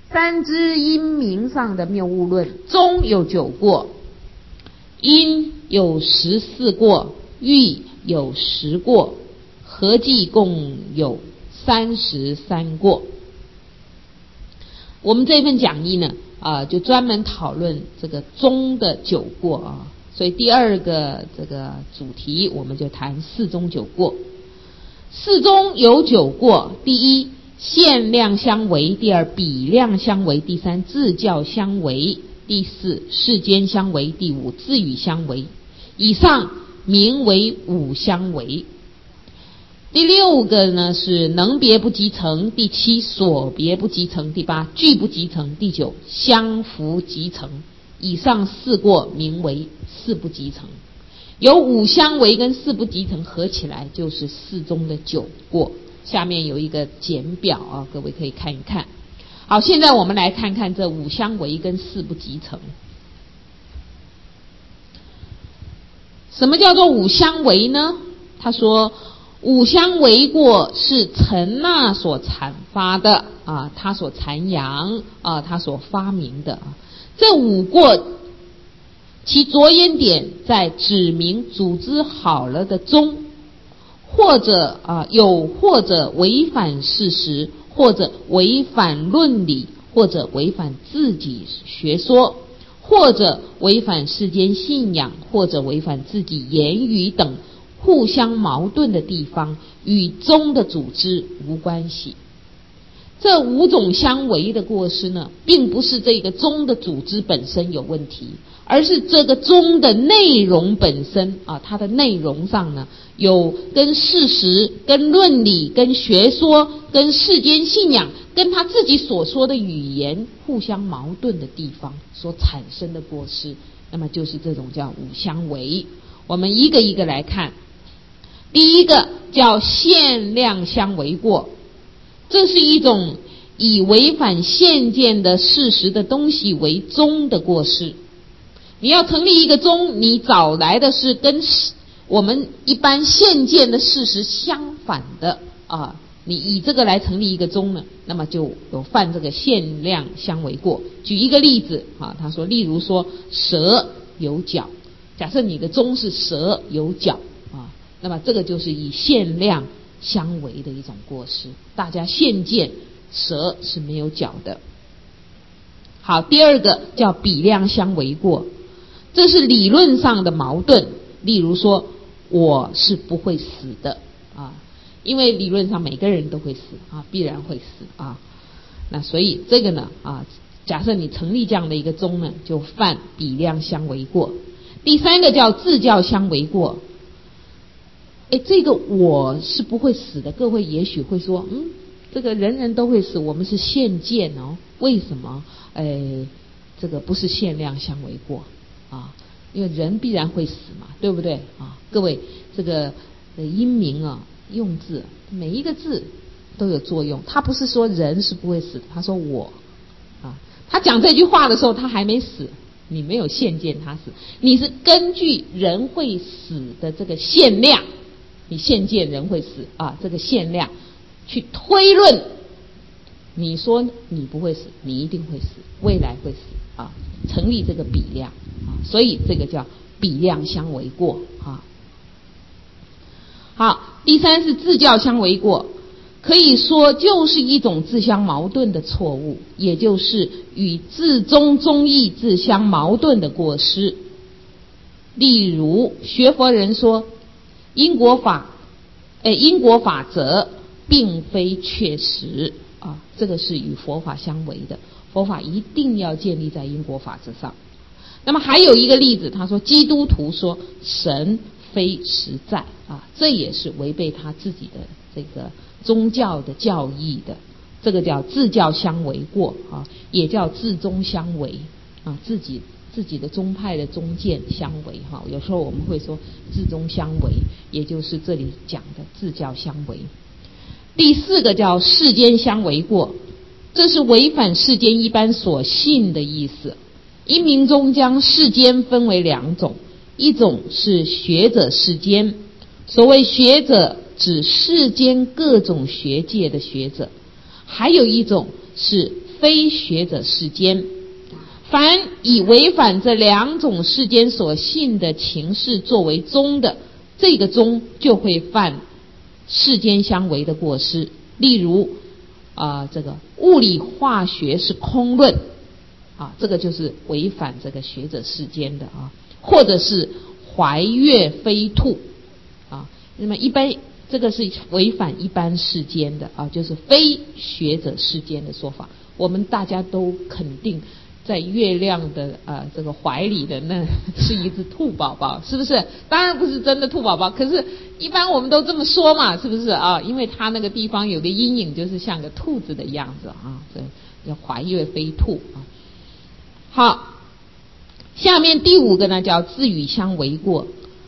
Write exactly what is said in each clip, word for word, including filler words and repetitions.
三支阴明上的谬误论，中有九过，阴有十四过，欲有十过，合计共有三十三过。我们这份讲义呢，啊，就专门讨论这个中的九过啊，所以第二个这个主题我们就谈四中九过。四中有九过，第一限量相违，第二比量相违，第三自教相违，第四世间相违，第五自语相违。以上名为五相违。第六个呢是能别不集成，第七所别不集成，第八句不集成，第九相符集成。以上四过名为四不集成。有五相违跟四不集成合起来就是四中的九过。下面有一个简表啊，各位可以看一看。好，现在我们来看看这五相违跟四不集成。什么叫做五相违呢？他说五相违过是陈那所阐发的啊，他所阐扬啊，他所发明的啊。这五过其着眼点在指明组织好了的中，或者啊有或者违反事实，或者违反论理，或者违反自己学说，或者违反世间信仰，或者违反自己言语等互相矛盾的地方，与中的组织无关系。这五种相违的过失呢，并不是这个中的组织本身有问题，而是这个中的内容本身啊，它的内容上呢，有跟事实、跟论理、跟学说、跟世间信仰、跟他自己所说的语言互相矛盾的地方所产生的过失，那么就是这种叫五相违。我们一个一个来看。第一个叫限量相违过，这是一种以违反现见的事实的东西为宗的过失。你要成立一个宗，你找来的是跟我们一般现见的事实相反的啊，你以这个来成立一个宗呢，那么就有犯这个限量相违过。举一个例子啊，他说，例如说蛇有角，假设你的宗是蛇有角啊，那么这个就是以限量相违的一种过失，大家现见蛇是没有角的。好，第二个叫比量相违过，这是理论上的矛盾。例如说我是不会死的啊，因为理论上每个人都会死啊，必然会死啊。那所以这个呢啊，假设你成立这样的一个宗呢，就犯比量相违过。第三个叫自教相违过。哎，这个我是不会死的，各位也许会说，嗯，这个人人都会死，我们是现见哦，为什么？哎，这个不是限量相违过啊，因为人必然会死嘛，对不对啊？各位，这个阴明啊，用字每一个字都有作用，他不是说人是不会死的，他说我啊，他讲这句话的时候他还没死，你没有现见他死，你是根据人会死的这个限量，你现见人会死啊，这个限量去推论，你说你不会死，你一定会死，未来会死啊，成立这个比量啊，所以这个叫比量相违过啊。好，第三是自教相违过，可以说就是一种自相矛盾的错误，也就是与自宗宗义自相矛盾的过失。例如学佛人说因果法，哎，因果法则并非确实啊，这个是与佛法相违的，佛法一定要建立在因果法则上。那么还有一个例子，他说基督徒说神非实在啊，这也是违背他自己的这个宗教的教义的，这个叫自教相违过啊，也叫自宗相违啊，自己自己的宗派的宗见相违哈，有时候我们会说自宗相违，也就是这里讲的自教相违。第四个叫世间相违过，这是违反世间一般所信的意思。阴明中将世间分为两种，一种是学者世间，所谓学者指世间各种学界的学者，还有一种是非学者世间。凡以违反这两种世间所信的情事作为宗的，这个宗就会犯世间相违的过失。例如啊、呃，这个物理化学是空论啊，这个就是违反这个学者世间的啊，或者是怀月非兔啊，那么一般这个是违反一般世间的啊，就是非学者世间的说法。我们大家都肯定在月亮的呃这个怀里的那是一只兔宝宝，是不是？当然不是真的兔宝宝，可是一般我们都这么说嘛，是不是啊？因为它那个地方有个阴影，就是像个兔子的样子啊，这叫怀月非兔啊。好，下面第五个呢叫自语相违过。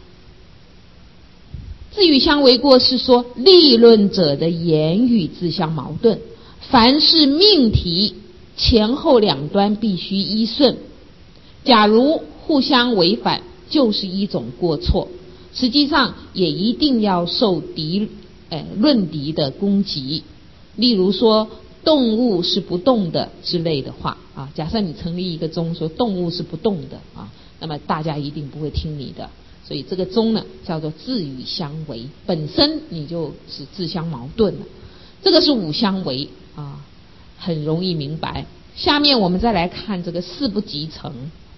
自语相违过是说立论者的言语自相矛盾，凡是命题前后两端必须依顺，假如互相违反，就是一种过错，实际上也一定要受敌呃论敌的攻击。例如说动物是不动的之类的话啊，假设你成立一个宗说动物是不动的啊，那么大家一定不会听你的，所以这个宗呢叫做自语相违，本身你就是自相矛盾了。这个是五相违啊，很容易明白。下面我们再来看这个四不集成。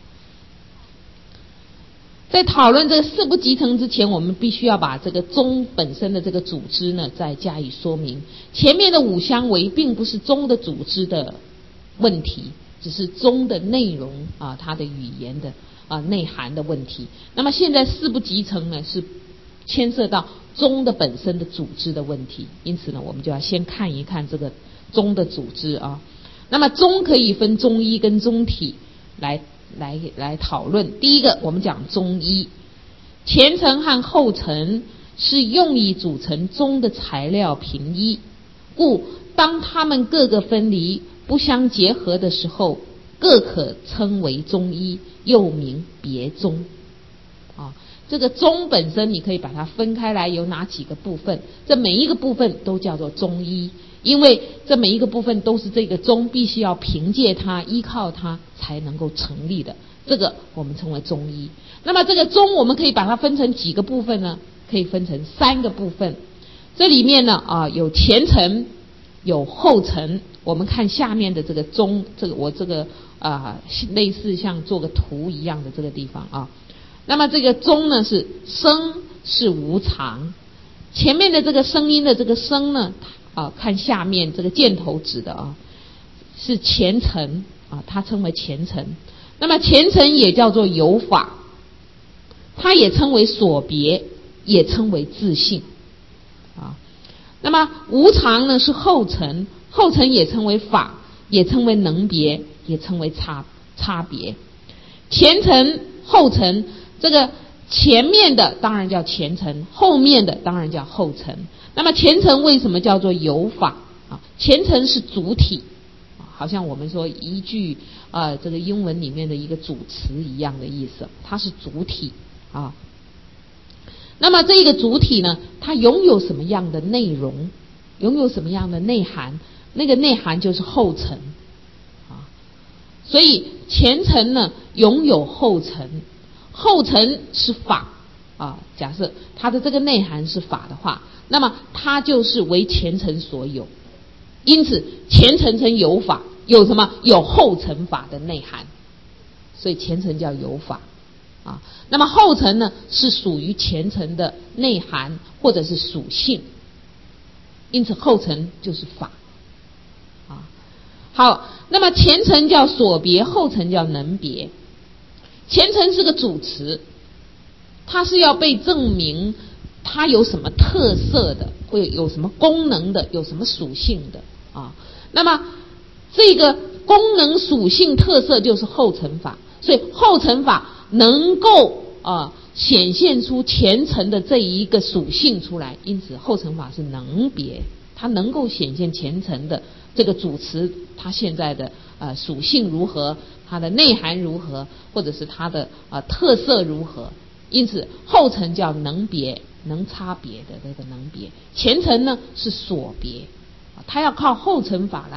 在讨论这个四不集成之前，我们必须要把这个宗本身的这个组织呢再加以说明。前面的五相违并不是宗的组织的问题，只是宗的内容啊，它的语言的啊内涵的问题。那么现在四不集成呢是牵涉到宗的本身的组织的问题，因此呢我们就要先看一看这个宗的组织啊。那么宗可以分宗一跟宗体来来来讨论。第一个我们讲宗一，前层和后层是用以组成宗的材料平一，故当它们各个分离不相结合的时候，各可称为宗一，又名别宗啊。这个宗本身你可以把它分开来，有哪几个部分？这每一个部分都叫做宗一，因为这每一个部分都是这个宗必须要凭借它、依靠它才能够成立的，这个我们称为宗一。那么这个宗我们可以把它分成几个部分呢？可以分成三个部分。这里面呢啊有前层，有后层。我们看下面的这个宗，这个我这个啊类似像做个图一样的这个地方啊。那么这个宗呢是声是无常，前面的这个声音的这个声呢啊，看下面这个箭头指的啊是前层啊，它称为前层。那么前层也叫做有法，它也称为所别，也称为自性啊。那么无常呢是后层，后层也称为法，也称为能别，也称为差差别。前层后层，这个前面的当然叫前层，后面的当然叫后层。那么前层为什么叫做有法啊？前层是主体，好像我们说一句呃这个英文里面的一个主词一样的意思，它是主体啊。那么这个主体呢，它拥有什么样的内容，拥有什么样的内涵，那个内涵就是后层啊。所以前层呢拥有后层，后层是法啊。假设它的这个内涵是法的话，那么它就是为前层所有，因此前层层有法，有什么？有后层法的内涵，所以前层叫有法啊。那么后层呢是属于前层的内涵或者是属性，因此后层就是法啊。好，那么前层叫所别，后层叫能别。前层是个主词，它是要被证明它有什么特色的，会有什么功能的，有什么属性的啊。那么这个功能属性特色就是后层法，所以后层法能够啊显现出前层的这一个属性出来，因此后层法是能别，它能够显现前层的这个主词它现在的呃属性如何，它的内涵如何，或者是它的呃特色如何，因此后层叫能别，能差别的这个能别。前层呢是所别，它要靠后层法来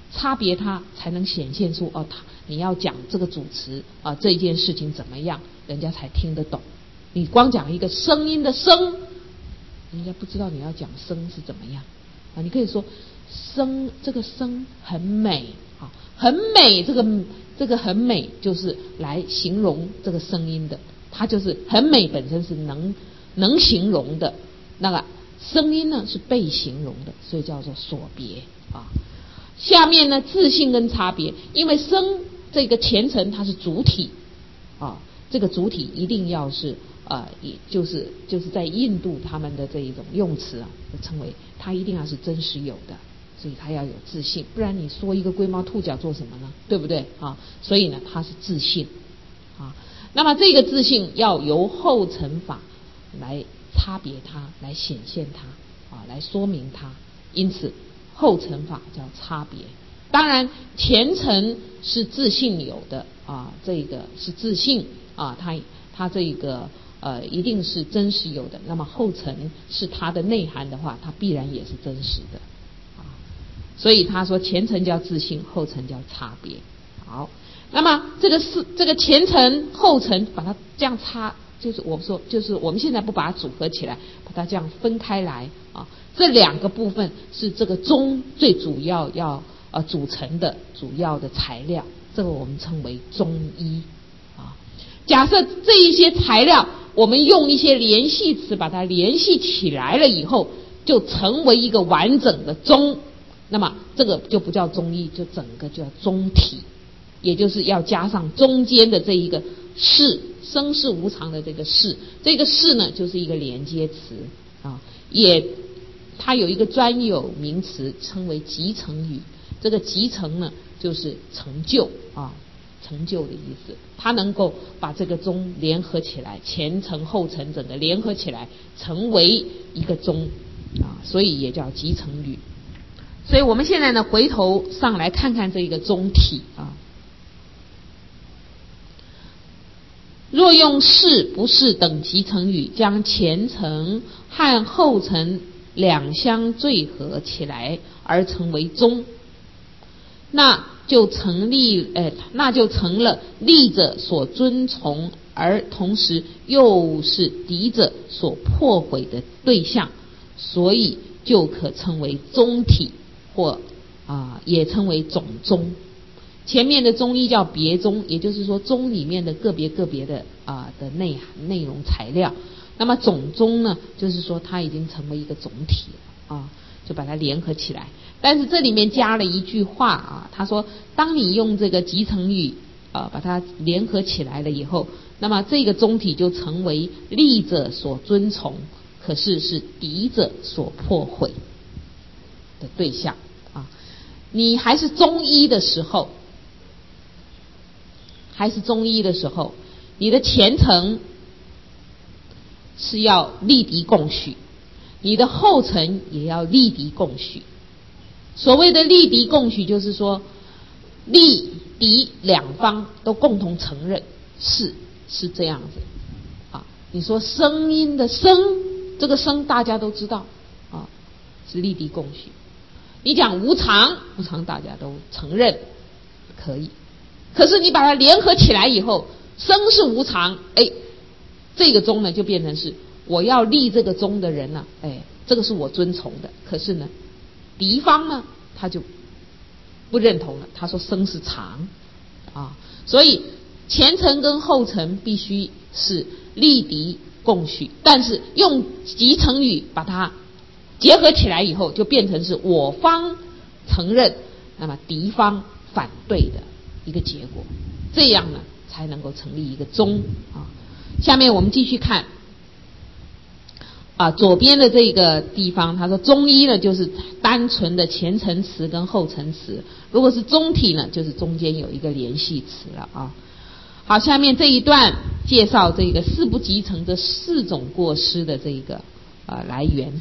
差别它才能显现出哦，他你要讲这个主词啊，这件事情怎么样，人家才听得懂。你光讲一个声音的声，人家不知道你要讲声是怎么样啊。你可以说声，这个声很美啊，很美，这个这个很美就是来形容这个声音的，它就是很美本身是能能形容的，那个声音呢是被形容的，所以叫做所别啊。下面呢，自性跟差别，因为声这个前程它是主体啊，这个主体一定要是呃，也就是就是在印度他们的这一种用词啊，称为它一定要是真实有的，所以它要有自性，不然你说一个龟毛兔角做什么呢？对不对啊？所以呢，它是自性啊。那么这个自性要由后乘法来差别它，来显现它啊，来说明它，因此后乘法叫差别。当然前乘是自性有的啊，这个是自性啊，它它这个呃一定是真实有的。那么后乘是它的内涵的话，它必然也是真实的啊。所以他说前乘叫自性，后乘叫差别。好，那么这个是这个前乘后乘把它这样差，就是我说就是我们现在不把它组合起来，把它这样分开来啊。这两个部分是这个宗最主要要呃组成的主要的材料，这个我们称为宗一啊。假设这一些材料我们用一些联系词把它联系起来了以后，就成为一个完整的宗，那么这个就不叫宗一，就整个就叫宗体，也就是要加上中间的这一个事，生事无常的这个事，这个事呢就是一个连接词啊，也它有一个专有名词称为集成语，这个集成呢就是成就啊，成就的意思，它能够把这个宗联合起来，前乘后乘整个联合起来成为一个宗啊，所以也叫集成语。所以我们现在呢回头上来看看这个宗体啊，若用是不是等集成语将前乘和后乘两相缀合起来而成为宗，那就成立，呃，那就成了立者所遵从，而同时又是敌者所破毁的对象，所以就可称为宗体，或啊、呃、也称为总宗。前面的宗一叫别宗，也就是说宗里面的个别个别的啊、呃、的内涵内容材料。那么总宗呢，就是说它已经成为一个总体了啊，就把它联合起来。但是这里面加了一句话啊，他说当你用这个集成语啊把它联合起来了以后，那么这个宗体就成为立者所遵从，可是是敌者所破毁的对象啊。你还是中医的时候，还是中医的时候，你的前程是要立敌共许，你的后程也要立敌共许。所谓的立敌共许，就是说立敌两方都共同承认是是这样子啊。你说声音的声，这个声大家都知道啊，是立敌共许。你讲无常，无常大家都承认可以，可是你把它联合起来以后，生是无常，哎，这个宗呢就变成是我要立这个宗的人呢、啊，哎，这个是我遵从的，可是呢敌方呢他就不认同了，他说生是常啊，所以前程跟后程必须是立敌共许，但是用集成语把它结合起来以后，就变成是我方承认，那么敌方反对的一个结果，这样呢才能够成立一个宗啊。下面我们继续看啊，左边的这个地方，他说宗一呢就是单纯的前层词跟后层词，如果是宗体呢，就是中间有一个联系词了啊。好，下面这一段介绍这个四不集成这四种过失的这个啊来源。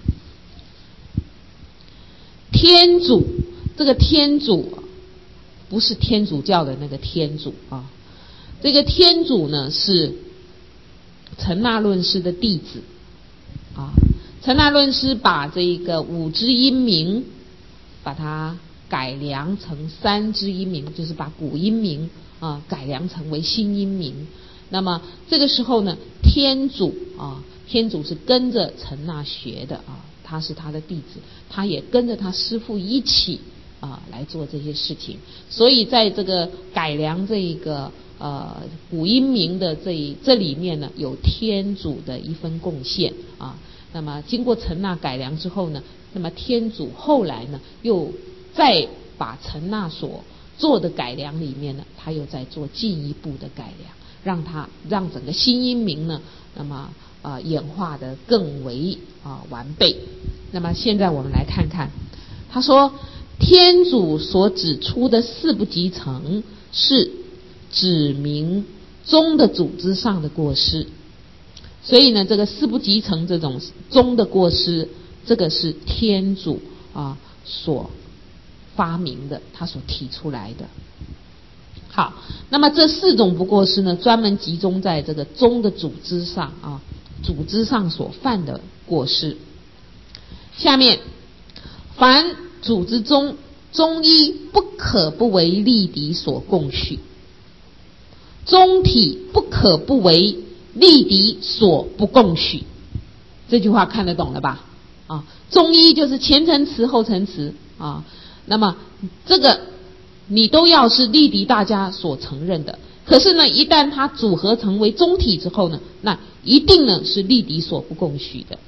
天主，这个天主不是天主教的那个天主啊，这个天主呢是陈那论师的弟子啊。陈那论师把这个五支音名把它改良成三支音名，就是把古音名啊改良成为新音名。那么这个时候呢，天主啊，天主是跟着陈那学的啊，他是他的弟子，他也跟着他师父一起啊来做这些事情。所以在这个改良这个呃古音名的这这里面呢，有天主的一份贡献啊。那么经过陈那改良之后呢，那么天主后来呢又再把陈那所做的改良里面呢，他又在做进一步的改良，让它让整个新音名呢，那么啊、呃、演化的更为啊、呃、完备。那么现在我们来看看，他说天主所指出的四不集成是指明宗的组织上的过失。所以呢，这个四不集成这种宗的过失，这个是天主啊所发明的，他所提出来的。好，那么这四种不过失呢，专门集中在这个宗的组织上啊，组织上所犯的过失。下面，凡组织中宗一不可不为立敌所共许，宗体不可不为立敌所不共许。这句话看得懂了吧？啊，宗一就是前陈词后陈词啊，那么这个你都要是立敌大家所承认的。可是呢，一旦它组合成为宗体之后呢，那一定呢是立敌所不共许的。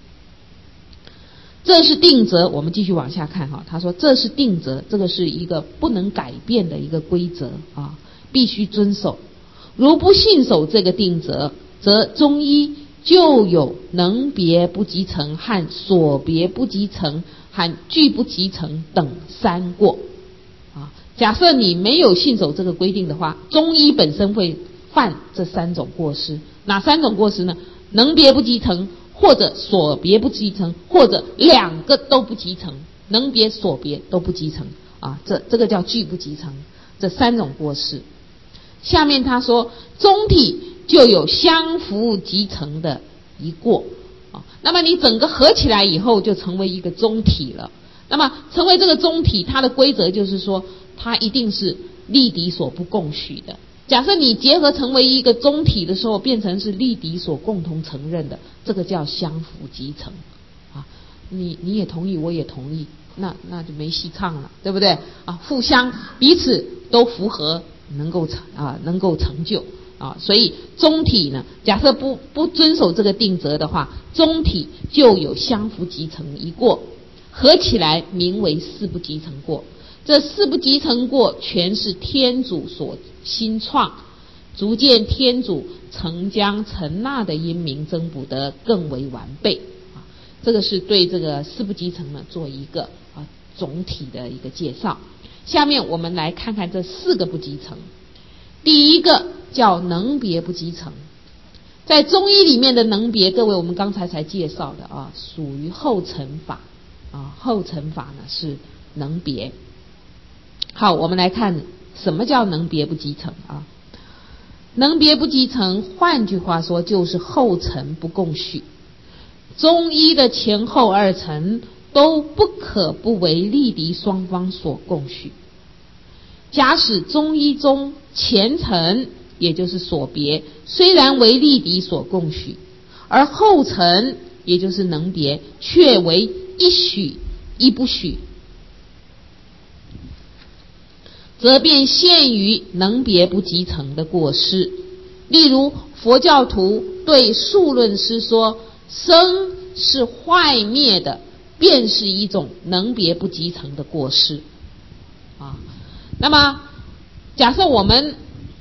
这是定则，我们继续往下看哈。他说这是定则，这个是一个不能改变的一个规则啊，必须遵守。如不信守这个定则，则宗一就有能别不集成和所别不集成和俱不集成等三过啊。假设你没有信守这个规定的话，宗一本身会犯这三种过失。哪三种过失呢？能别不集成，或者所别不集成，或者两个都不集成，能别所别都不集成啊，这这个叫俱不集成，这三种过失。下面他说宗体就有相符集成的一过啊，那么你整个合起来以后就成为一个宗体了。那么成为这个宗体，它的规则就是说它一定是立敌所不共许的。假设你结合成为一个宗体的时候，变成是立敌所共同承认的，这个叫相符集成啊。你你也同意，我也同意，那那就没戏唱了，对不对啊？互相彼此都符合，能够成啊，能够成就啊。所以宗体呢，假设不不遵守这个定则的话，宗体就有相符集成一过，合起来名为四不集成过。这四不集成过全是天主所新创，逐渐天主曾将陈那的音名增补得更为完备啊。这个是对这个四不集成呢做一个啊总体的一个介绍。下面我们来看看这四个不集成。第一个叫能别不集成，在中医里面的能别，各位我们刚才才介绍的啊，属于后陈法啊，后陈法呢是能别。好，我们来看什么叫能别不集成啊？能别不集成，换句话说就是后陈不共许。中医的前后二陈都不可不为立敌双方所共许。假使中医中前陈也就是所别，虽然为立敌所共许，而后陈也就是能别却为一许一不许，则便限于能别不集成的过失。例如佛教徒对数论师说生是坏灭的，便是一种能别不集成的过失啊。那么假设我们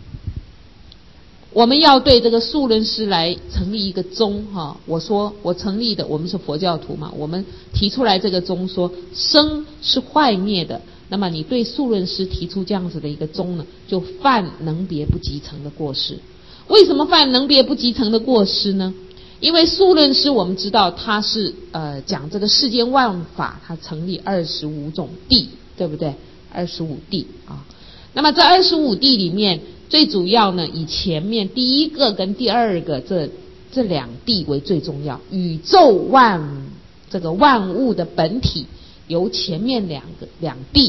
我们要对这个数论师来成立一个宗哈，我说我成立的，我们是佛教徒嘛，我们提出来这个宗说生是坏灭的，那么你对数论师提出这样子的一个宗呢，就犯能别不集成的过失。为什么犯能别不集成的过失呢？因为数论师我们知道他是呃讲这个世间万法，他成立二十五种谛，对不对？二十五谛啊。那么这二十五谛里面，最主要呢，以前面第一个跟第二个这这两谛为最重要。宇宙万这个万物的本体由前面两个两谛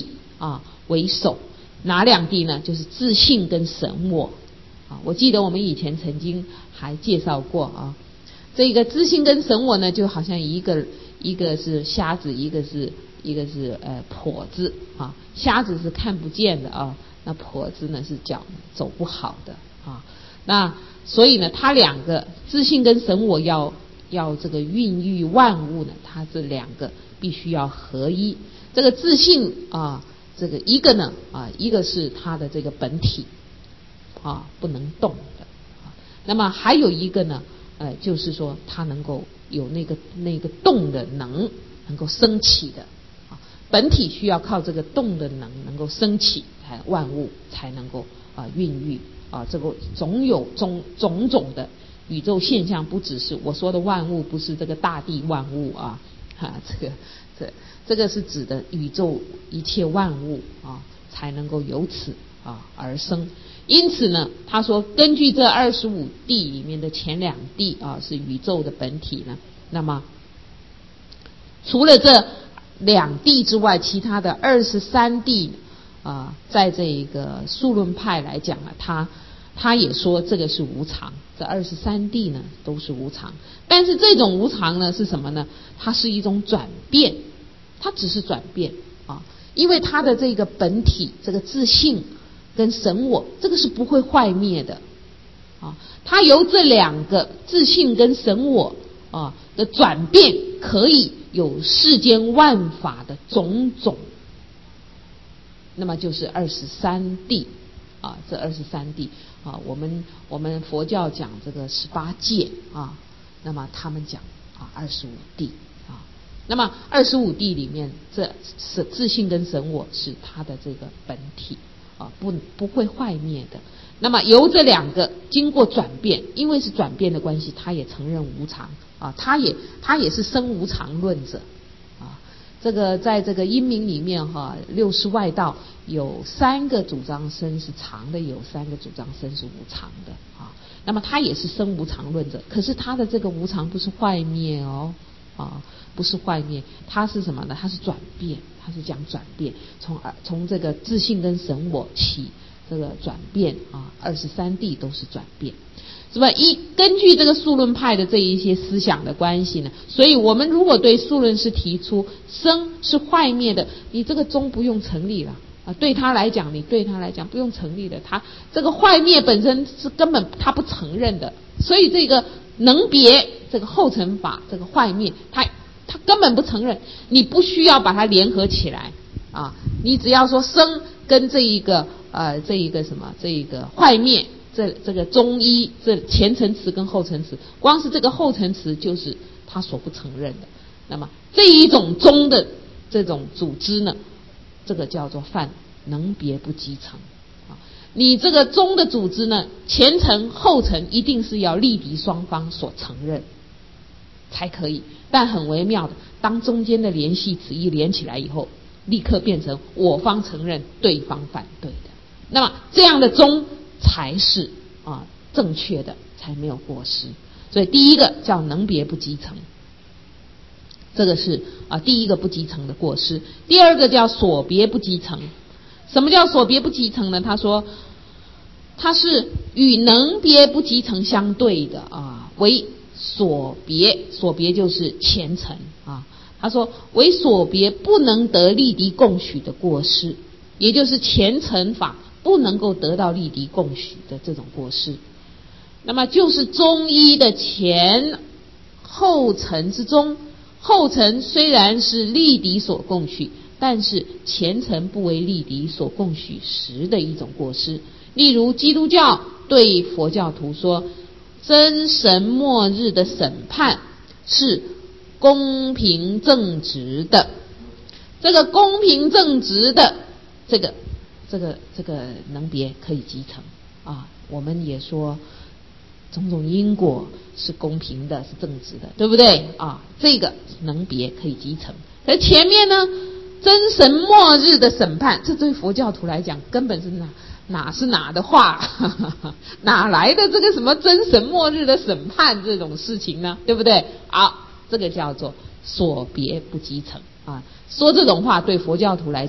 啊为首。哪两谛呢？就是自性跟神我啊。我记得我们以前曾经还介绍过啊，这个自性跟神我呢，就好像一个一个是瞎子，一个是一个是呃跛子啊。瞎子是看不见的啊，那跛子呢是脚走不好的啊。那所以呢，它两个自性跟神我要要这个孕育万物呢，它这两个必须要合一。这个自性啊。这个一个呢啊，一个是它的这个本体啊，不能动的啊。那么还有一个呢，呃，就是说它能够有那个那个动的能，能够升起的啊。本体需要靠这个动的能能够升起，才万物才能够啊孕育啊。这个总有种种种的宇宙现象，不只是我说的万物，不是这个大地万物啊，哈、啊，这个这。这个是指的宇宙一切万物啊，才能够由此啊而生。因此呢，他说根据这二十五谛里面的前两谛啊是宇宙的本体呢，那么除了这两谛之外，其他的二十三谛啊，在这一个数论派来讲呢，他他也说这个是无常。这二十三谛呢都是无常，但是这种无常呢是什么呢？它是一种转变。它只是转变啊，因为它的这个本体，这个自性跟神我，这个是不会坏灭的啊。它由这两个自性跟神我啊的转变，可以有世间万法的种种。那么就是二十三谛啊，这二十三谛啊，我们我们佛教讲这个十八界啊，那么他们讲啊二十五谛。那么二十五谛里面，这是自性跟神我是它的这个本体啊，不不会坏灭的。那么由这两个经过转变，因为是转变的关系，他也承认无常啊，他也他也是生无常论者啊。这个在这个因明里面哈，六世外道有三个主张生是常的，有三个主张生是无常的啊。那么他也是生无常论者，可是他的这个无常不是坏灭哦。啊，不是坏灭，它是什么呢？它是转变，它是讲转变，从从这个自性跟神我起这个转变啊，二十三谛都是转变，是吧？一根据这个数论派的这一些思想的关系呢，所以我们如果对数论是提出生是坏灭的，你这个宗不用成立了啊，对他来讲，你对他来讲不用成立的，他这个坏灭本身是根本他不承认的，所以这个能别。这个后尘法，这个坏灭，他他根本不承认，你不需要把它联合起来啊，你只要说生跟这一个呃这一个什么这一个坏灭，这这个中医这前陈词跟后陈词，光是这个后陈词就是他所不承认的。那么这一种宗的这种组织呢，这个叫做犯能别不集成。你这个宗的组织呢，前陈后陈一定是要立敌双方所承认才可以，但很微妙的，当中间的联系词一连起来以后，立刻变成我方承认，对方反对的。那么这样的宗才是啊正确的，才没有过失。所以第一个叫能别不集成，这个是啊第一个不集成的过失。第二个叫所别不集成。什么叫所别不集成呢？他说它是与能别不集成相对的啊，为所别，所别就是前尘啊。他说为所别不能得立敌共许的过失，也就是前尘法不能够得到立敌共许的这种过失。那么就是中医的前后尘之中，后尘虽然是立敌所共许，但是前尘不为立敌所共许时的一种过失。例如基督教对佛教徒说，真神末日的审判是公平正直的，这个公平正直的这个这个这个能别可以集成啊。我们也说种种因果是公平的，是正直的，对不对啊？这个能别可以集成。而前面呢，真神末日的审判，这对佛教徒来讲根本是哪哪是哪的话，哪来的这个什么真神末日的审判这种事情呢？对不对？好，这个叫做所别不集成啊。说这种话对佛教徒来讲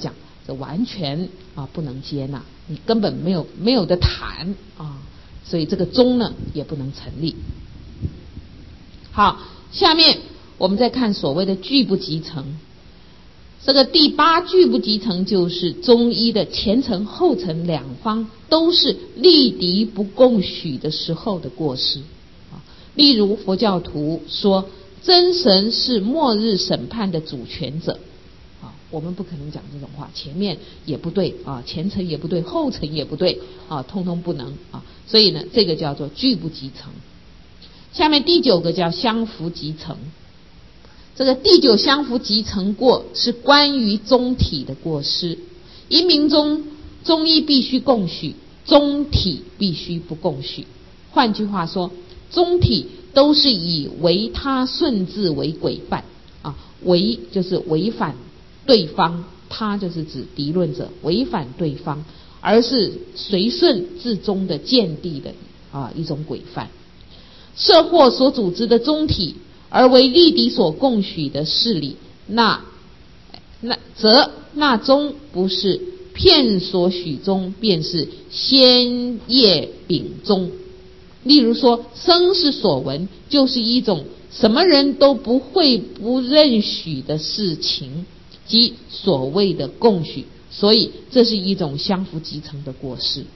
这完全啊不能接纳，你根本没有没有的谈啊，所以这个宗呢也不能成立。好，下面我们再看所谓的俱不集成。这个第八俱不集成，就是中医的前程后程两方都是立敌不共许的时候的过失。例如佛教徒说真神是末日审判的主权者，我们不可能讲这种话，前面也不对啊，前程也不对，后程也不对啊，通通不能啊，所以呢，这个叫做俱不集成。下面第九个叫相符集成。这个第九相符集成过是关于宗体的过失。因明中中医必须共许，宗体必须不共许。换句话说，宗体都是以为他顺治为规范啊，为就是违反对方，他就是指敌论者，违反对方，而是随顺至宗的见地的啊一种规范。社或所组织的宗体而为立敌所共许的事理，那那则那宗不是片所许宗，便是先业秉宗。例如说生是所闻，就是一种什么人都不会不认许的事情，即所谓的共许，所以这是一种相符集成的过失。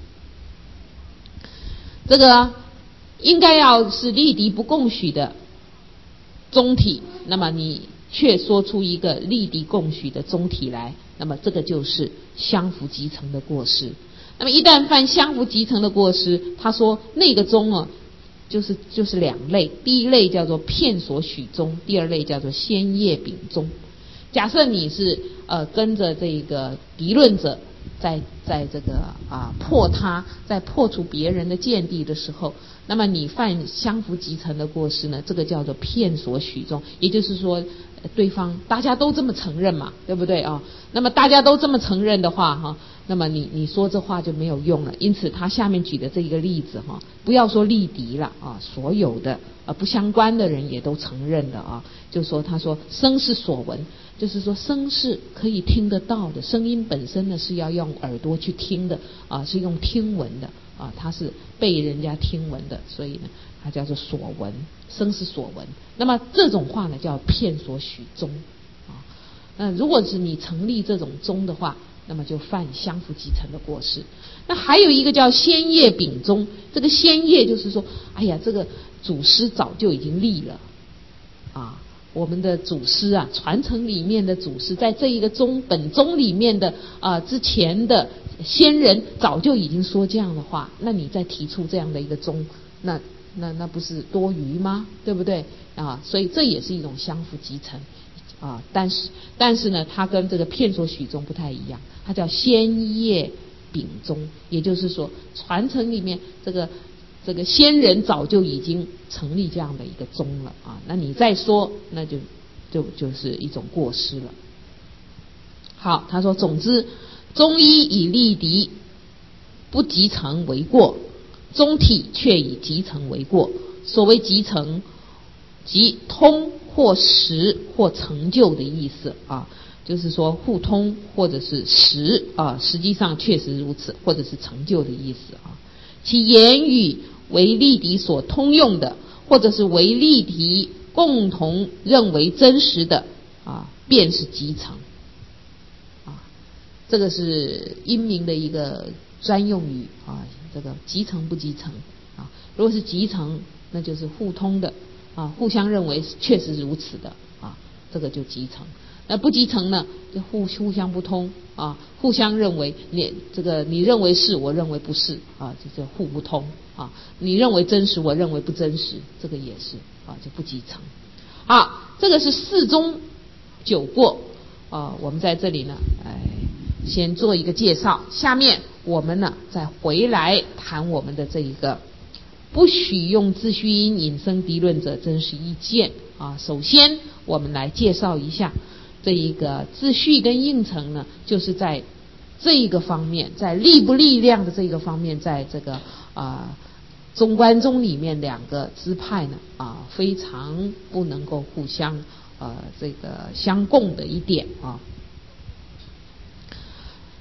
这个应该要是立敌不共许的宗体，那么你却说出一个立敌共许的宗体来，那么这个就是相符集成的过失。那么一旦犯相符集成的过失，他说那个宗啊，就是就是两类，第一类叫做片所许宗，第二类叫做先业秉宗。假设你是呃跟着这个敌论者在在这个啊破他，在破除别人的见地的时候，那么你犯相符集成的过失呢，这个叫做片所许宗，也就是说对方大家都这么承认嘛，对不对啊？那么大家都这么承认的话哈，那么你你说这话就没有用了。因此他下面举的这个例子哈，不要说立敌了啊，所有的呃不相关的人也都承认的啊，就说他说声是所闻，就是说声是可以听得到的，声音本身呢是要用耳朵去听的啊，是用听闻的啊，它是被人家听闻的，所以呢它叫做所闻，声是所闻。那么这种话呢叫片所许宗啊。那如果是你成立这种宗的话，那么就犯相符集成的过失。那还有一个叫先业秉宗，这个先业就是说，哎呀，这个祖师早就已经立了啊，我们的祖师啊，传承里面的祖师，在这一个宗本宗里面的啊、呃、之前的先人早就已经说这样的话，那你再提出这样的一个宗，那那那不是多余吗？对不对啊？所以这也是一种相符集成啊，但是但是呢，它跟这个片所许宗不太一样，它叫先业秉宗，也就是说传承里面这个这个先人早就已经成立这样的一个宗了啊，那你再说，那就就就是一种过失了。好，他说，总之，中医以立敌不集成为过，宗体却以集成为过。所谓集成，即通或实或成就的意思啊，就是说互通或者是实啊，实际上确实如此，或者是成就的意思啊。其言语为立敌所通用的，或者是为立敌共同认为真实的啊，便是集成啊。这个是阴明的一个专用语啊，这个集成不集成啊？如果是集成，那就是互通的啊，互相认为确实如此的啊，这个就集成。那不集成呢，就互互相不通啊，互相认为你这个你认为是，我认为不是啊，这叫互不通啊。你认为真实，我认为不真实，这个也是啊，就不集成。好，这个是四宗九过啊，我们在这里呢，哎，先做一个介绍。下面我们呢再回来谈我们的这一个不许用自虚音引生敌论者真实意见啊。首先我们来介绍一下这一个自序跟应成呢，就是在这一个方面，在力不力量的这个方面，在这个啊中观宗里面两个支派呢啊非常不能够互相呃这个相共的一点啊。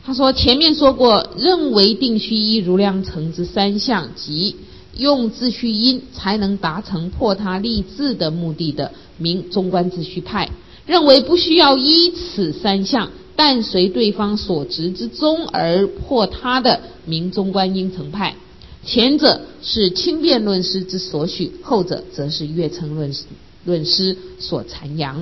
他说前面说过，认为定须依如量乘之三相，即用秩序因才能达成破他立志的目的的，名中观秩序派；认为不需要依此三相，但随对方所执之宗而破他的，名中观应成派。前者是轻辩论师之所许，后者则是乐称论论师所阐扬。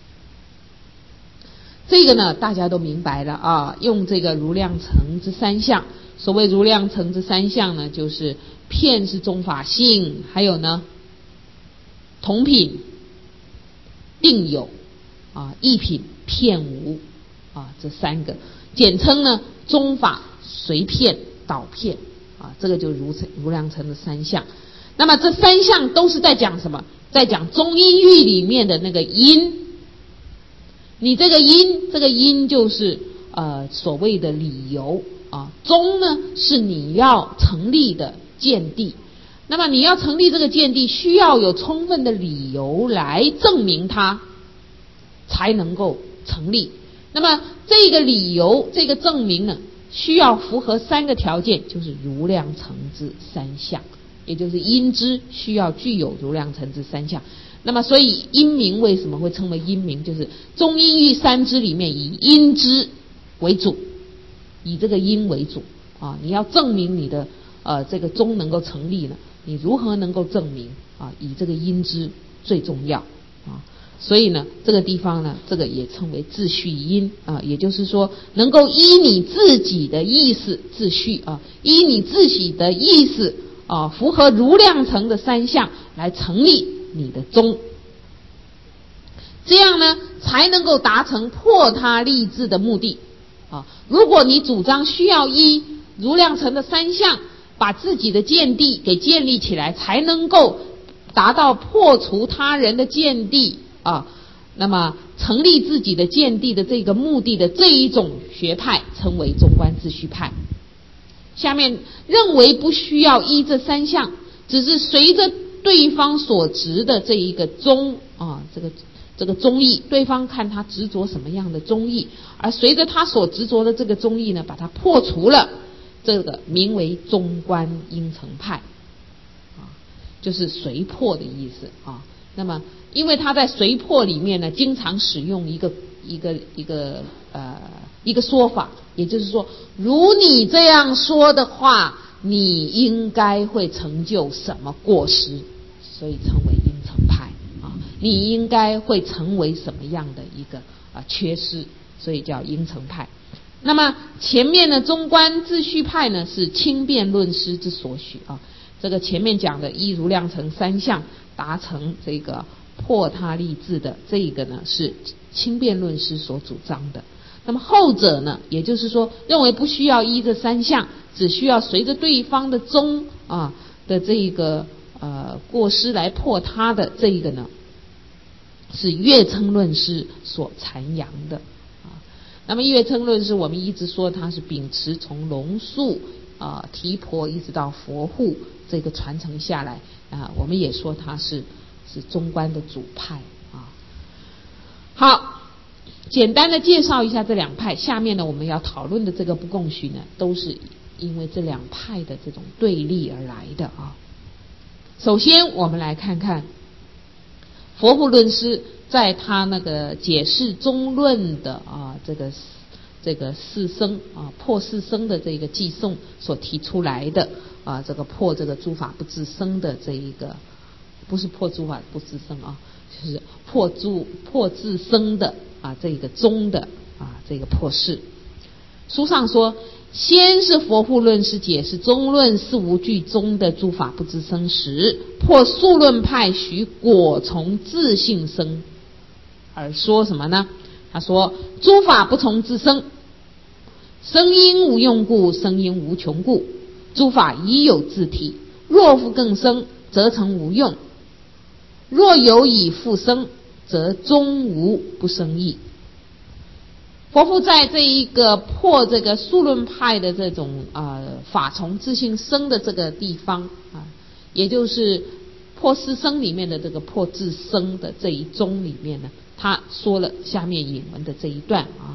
这个呢，大家都明白了啊。用这个如量乘之三相，所谓如量乘之三相呢，就是片是宗法性，还有呢同品并有啊，异品片无啊，这三个简称呢宗法随片导片啊，这个就如如量乘的三相。那么这三相都是在讲什么？在讲中阴律里面的那个因。你这个因，这个因就是呃所谓的理由啊，宗呢是你要成立的见地。那么你要成立这个见地，需要有充分的理由来证明它，才能够成立。那么这个理由，这个证明呢，需要符合三个条件，就是如量乘之三相，也就是因之需要具有如量乘之三相。那么所以因明为什么会称为因明，就是中阴律三支里面以因支为主，以这个因为主啊。你要证明你的呃这个宗能够成立呢，你如何能够证明啊？以这个因支最重要啊。所以呢，这个地方呢，这个也称为秩序因啊，也就是说能够依你自己的意思秩序啊，依你自己的意思啊，符合如量乘的三相来成立你的宗，这样呢才能够达成破他立志的目的啊。如果你主张需要依如量乘的三相，把自己的见地给建立起来，才能够达到破除他人的见地啊，那么成立自己的见地的这个目的的这一种学派，称为中观秩序派。下面认为不需要依这三相，只是随着对方所执的这一个宗啊，这个这个宗义，对方看他执着什么样的宗义，而随着他所执着的这个宗义呢，把它破除了，这个名为中观应成派啊，就是随破的意思啊。那么因为他在随破里面呢，经常使用一个一个一个呃一个说法，也就是说，如你这样说的话，你应该会成就什么过失，所以称为应成派啊。你应该会成为什么样的一个啊缺失，所以叫应成派。那么前面的中观秩序派呢，是轻辩论师之所许啊。这个前面讲的依如量乘三相达成这个破他立志的，这个呢是轻辩论师所主张的。那么后者呢，也就是说认为不需要依这三相，只需要随着对方的宗啊的这个呃过失来破他的，这一个呢是乐称论师所阐扬的啊。那么乐称论师，我们一直说他是秉持从龙树啊提婆一直到佛护这个传承下来啊，我们也说他是是中观的主派啊。好。简单的介绍一下这两派，下面呢我们要讨论的这个不共许呢，都是因为这两派的这种对立而来的啊。首先我们来看看佛护论师在他那个解释中论的啊这个这个四僧啊破四僧的这个寄颂所提出来的啊这个破这个诸法不自生的这一个，不是破诸法不自生啊，就是破诸破自生的啊这个宗的啊这个破事。书上说，先是佛护论师解释中论四无具宗的诸法不自生时，破数论派许果从自性生，而说什么呢？他说诸法不从自生，生因无用故，生因无穷故，诸法已有自体，若复更生，则成无用；若有以复生，则终无不生义。佛父在这一个破这个数论派的这种啊、呃、法从自性生的这个地方啊，也就是破四生里面的这个破自生的这一宗里面呢，他说了下面引文的这一段啊。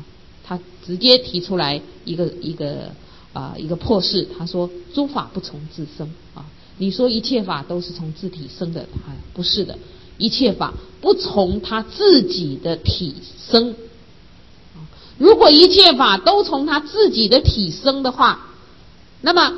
他直接提出来一个一个啊、呃、一个破事，他说诸法不从自生啊，你说一切法都是从自体生的啊，不是的，一切法不从他自己的体生。如果一切法都从他自己的体生的话，那么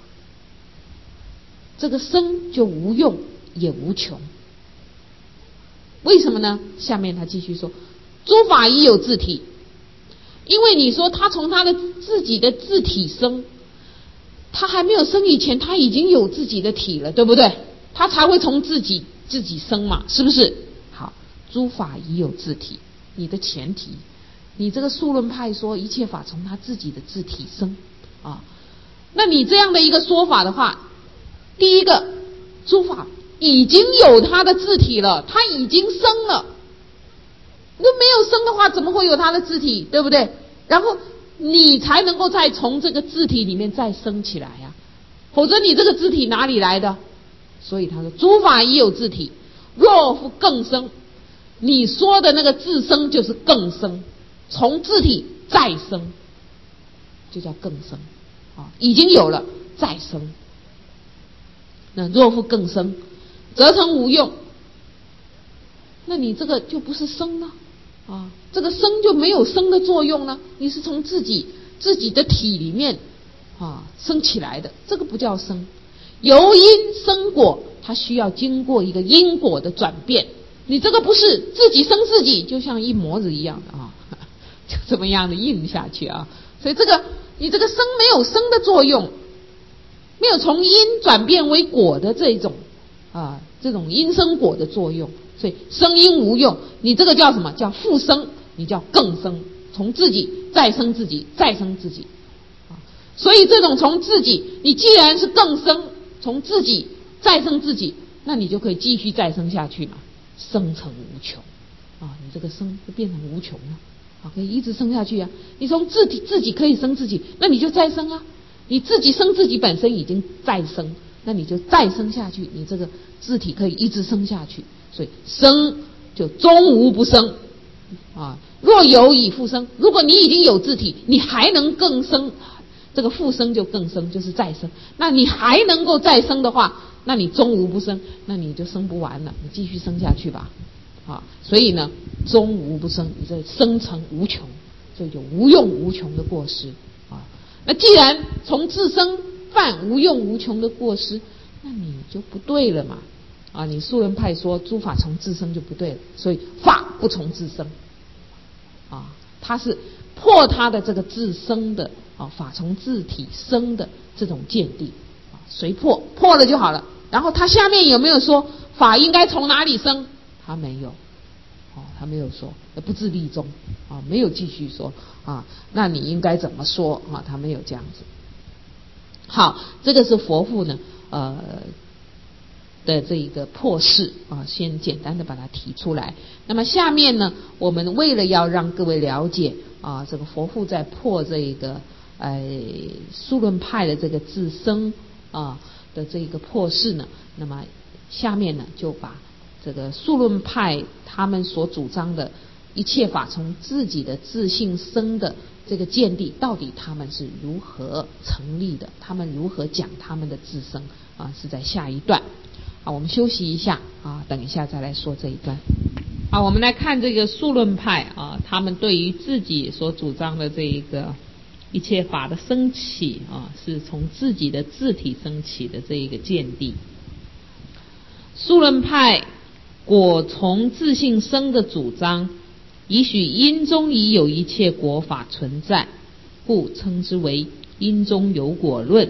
这个生就无用也无穷。为什么呢？下面他继续说，诸法亦有自体，因为你说他从他的自己的自体生，他还没有生以前他已经有自己的体了，对不对？他才会从自己自己生嘛，是不是？好，诸法亦有自体，你的前提，你这个数论派说一切法从他自己的自体生啊，那你这样的一个说法的话，第一个，诸法已经有他的自体了，他已经生了，那没有生的话怎么会有他的自体，对不对？然后你才能够再从这个自体里面再生起来呀、啊，否则你这个自体哪里来的？所以他说诸法亦有自体，若复更生，你说的那个自生就是更生，从自体再生就叫更生啊，已经有了再生。那若复更生，则成无用，那你这个就不是生了啊，这个生就没有生的作用呢，你是从自己自己的体里面啊生起来的，这个不叫生。由因生果，它需要经过一个因果的转变，你这个不是自己生自己，就像一模子一样的啊，就这么样的印下去啊。所以这个你这个生没有生的作用，没有从因转变为果的这种啊这种因生果的作用，所以生因无用，你这个叫什么？叫复生，你叫更生，从自己再生自己，再生自己啊。所以这种从自己，你既然是更生，从自己再生自己，那你就可以继续再生下去嘛，生成无穷啊！你这个生就变成无穷了啊，可以一直生下去啊。你从自己自己可以生自己，那你就再生啊。你自己生自己本身已经再生，那你就再生下去，你这个自体可以一直生下去。所以生就终无不生啊！若有以复生，如果你已经有自体，你还能更生。这个复生就更生，就是再生。那你还能够再生的话，那你终无不生，那你就生不完了，你继续生下去吧，啊！所以呢，终无不生，你这生成无穷，所以就无用无穷的过失啊。那既然从自生犯无用无穷的过失，那你就不对了嘛，啊！你数论派说诸法从自生就不对了，所以法不从自生，啊，它是破它的这个自生的。啊，法从自体生的这种见地啊，随破破了就好了。然后他下面有没有说法应该从哪里生？他没有，哦，他没有说，不自立宗啊，没有继续说啊。那你应该怎么说啊？他没有这样子。好，这个是佛父呢，呃的这一个破事啊，先简单的把它提出来。那么下面呢，我们为了要让各位了解啊，这个佛父在破这一个。呃，数论派的这个自生啊的这个破事呢，那么下面呢就把这个数论派他们所主张的一切法从自己的自性生的这个见地，到底他们是如何成立的？他们如何讲他们的自生啊？是在下一段。好，我们休息一下啊，等一下再来说这一段。好，我们来看这个数论派啊，他们对于自己所主张的这一个。一切法的升起啊，是从自己的自体升起的这一个见地。数论派果从自性生的主张，以许因中已有一切果法存在，故称之为因中有果论。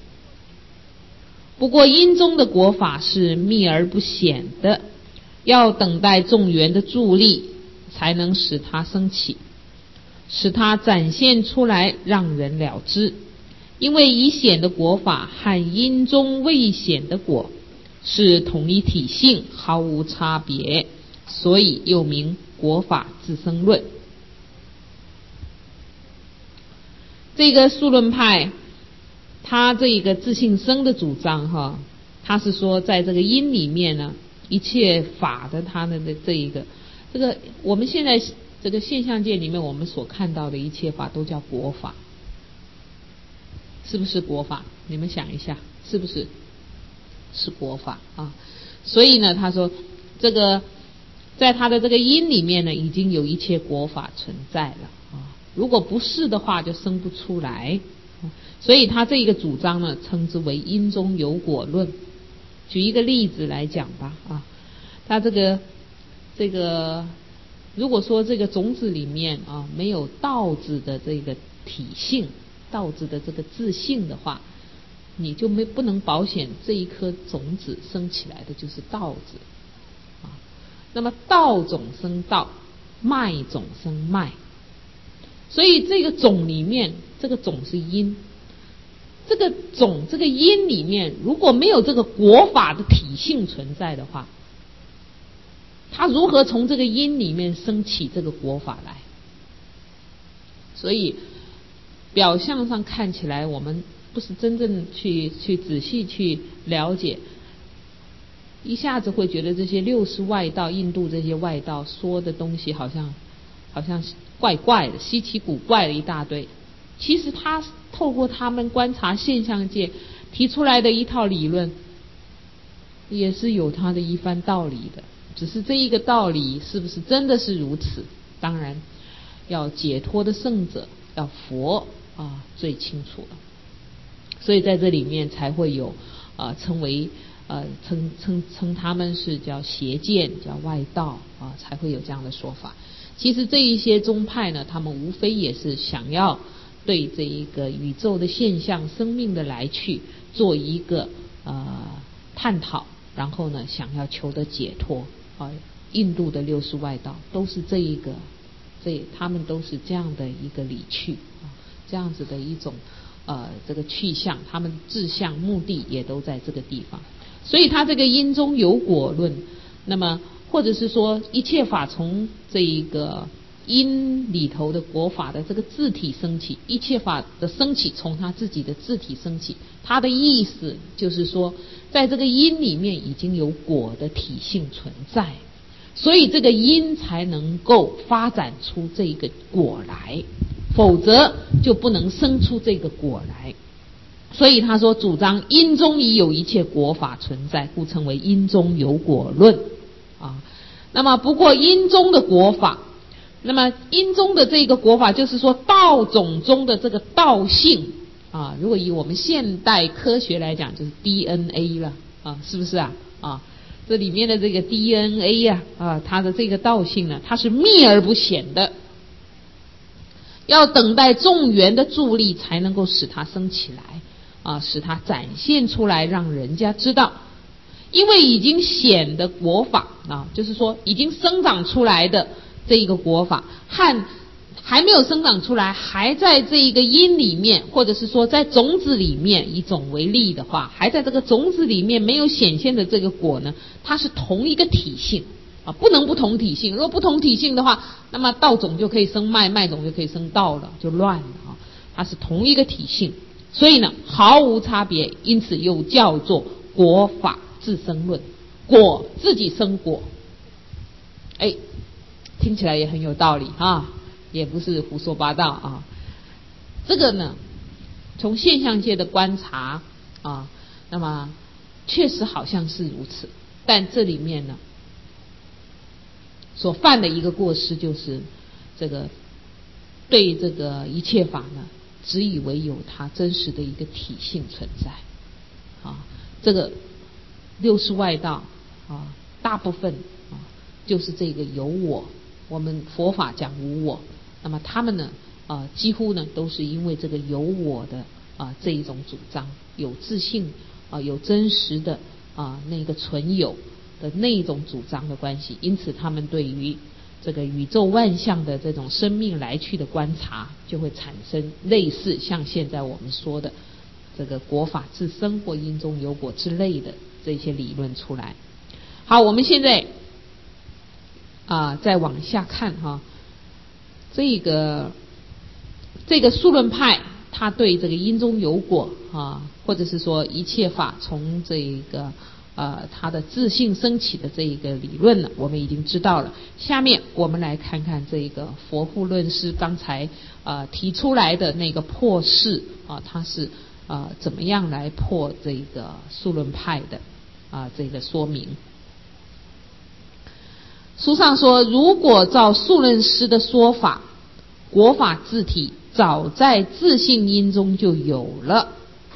不过因中的果法是秘而不显的，要等待众缘的助力，才能使它升起。使它展现出来，让人了知。因为已显的果法和因中未显的果是同一体性，毫无差别，所以又名果法自生论。这个数论派，他这个自性生的主张哈，他是说在这个因里面呢，一切法的他的这一个，这个我们现在。 这个现象界里面我们所看到的一切法都叫果法，是不是果法？你们想一下，是不是？是果法啊。所以呢，他说这个在他的这个因里面呢，已经有一切果法存在了啊。如果不是的话，就生不出来。所以他这个主张呢，称之为因中有果论。举一个例子来讲吧啊，他这个这个如果说这个种子里面啊没有道子的这个体性，道子的这个自性的话，你就没不能保险这一颗种子生起来的就是道子啊。那么道种生道，脉种生脉，所以这个种里面，这个种是因，这个种这个因里面如果没有这个果法的体性存在的话，它如何从这个因里面生起这个果法来？所以表象上看起来我们不是真正去去仔细去了解，一下子会觉得这些六世外道，印度这些外道说的东西好像好像怪怪的，稀奇古怪的一大堆。其实他透过他们观察现象界提出来的一套理论，也是有他的一番道理的。只是这一个道理是不是真的是如此？当然要解脱的圣者，要佛啊最清楚了。所以在这里面才会有啊称为呃称称称他们是叫邪见，叫外道啊，才会有这样的说法。其实这一些宗派呢，他们无非也是想要对这一个宇宙的现象、生命的来去做一个呃探讨，然后呢想要求得解脱啊。印度的六世外道都是这一个，这他们都是这样的一个理去啊，这样子的一种呃这个去向，他们志向目的也都在这个地方。所以他这个因中有果论，那么或者是说一切法从这一个因里头的果法的这个自体升起，一切法的升起从他自己的自体升起，他的意思就是说在这个因里面已经有果的体性存在，所以这个因才能够发展出这个果来，否则就不能生出这个果来。所以他说主张因中已有一切果法存在，故称为因中有果论啊。那么不过因中的果法，那么因中的这个果法就是说道种中的这个道性啊，如果以我们现代科学来讲就是 D N A 了啊，是不是啊啊？这里面的这个 D N A 呀 啊, 啊，它的这个道性呢，它是秘而不显的，要等待众缘的助力才能够使它升起来啊，使它展现出来，让人家知道。因为已经显的果法啊，就是说已经生长出来的这一个果法和还没有生长出来，还在这一个因里面，或者是说在种子里面，以种为例的话，还在这个种子里面没有显现的这个果呢，它是同一个体性啊，不能不同体性。如果不同体性的话，那么道种就可以生脉，脉种就可以生道了，就乱了啊。它是同一个体性，所以呢毫无差别，因此又叫做果法自生论，果自己生果。哎，听起来也很有道理啊，也不是胡说八道啊。这个呢从现象界的观察啊，那么确实好像是如此，但这里面呢所犯的一个过失就是这个对这个一切法呢只以为有它真实的一个体性存在啊。这个六世外道啊，大部分啊就是这个有我，我们佛法讲无我，那么他们呢啊几乎呢都是因为这个有我的啊这一种主张，有自性啊有真实的啊那个存有的那一种主张的关系，因此他们对于这个宇宙万象的这种生命来去的观察，就会产生类似像现在我们说的这个果法自生或因中有果之类的这些理论出来。好，我们现在啊再往下看哈，这个这个数论派他对这个因中有果啊，或者是说一切法从这个呃他的自性升起的这一个理论呢，我们已经知道了。下面我们来看看这个佛护论师刚才呃提出来的那个破释啊，他是呃怎么样来破这个数论派的啊这个说明。书上说，如果照数论师的说法，果法自体早在自性因中就有了，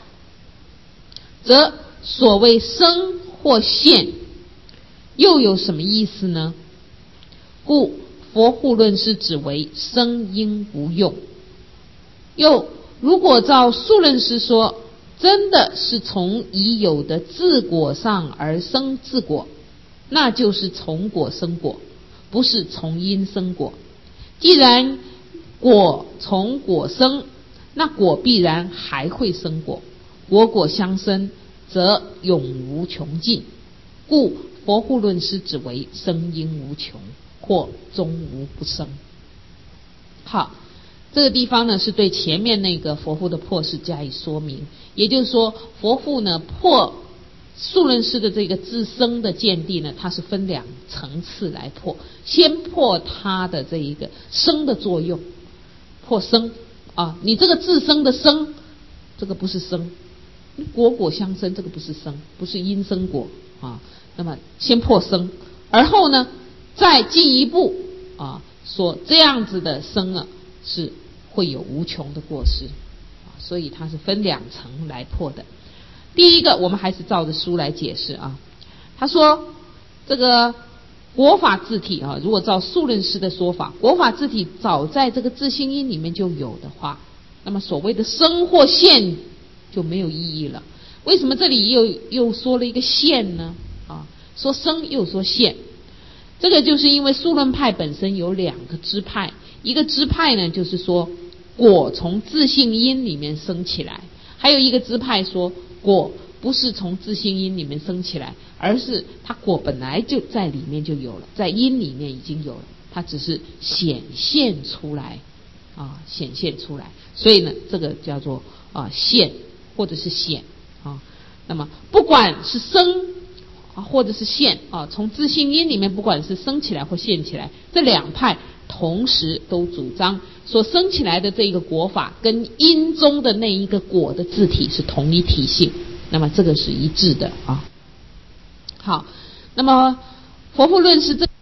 则所谓生或现又有什么意思呢？故佛护论师指为生因无用。又如果照数论师说，真的是从已有的自果上而生自果，那就是从果生果，不是从因生果。既然果从果生，那果必然还会生果，果果相生，则永无穷尽。故佛护论师指为生因无穷，或终无不生。好，这个地方呢是对前面那个佛护的破释加以说明。也就是说，佛护呢破数论师的这个自生的见地呢，它是分两层次来破。先破它的这一个生的作用，破生啊，你这个自生的生，这个不是生，果果相生，这个不是生，不是因生果啊。那么先破生，而后呢再进一步啊，说这样子的生啊是会有无穷的过失啊，所以它是分两层来破的。第一个，我们还是照着书来解释啊。他说，这个果法自体啊，如果照数论师的说法，果法自体早在这个自性因里面就有的话，那么所谓的生或现就没有意义了。为什么这里又又说了一个现呢？啊，说生又说现，这个就是因为数论派本身有两个支派，一个支派呢就是说果从自性因里面生起来，还有一个支派说果不是从自性因里面生起来，而是它果本来就在里面就有了，在因里面已经有了，它只是显现出来啊，显现出来。所以呢，这个叫做啊现或者是显啊。那么不管是生啊或者是现啊，从自性因里面不管是生起来或现起来，这两派同时都主张所生起来的这个果法跟因中的那一个果的自体是同一体性，那么这个是一致的啊。好，那么佛护论师这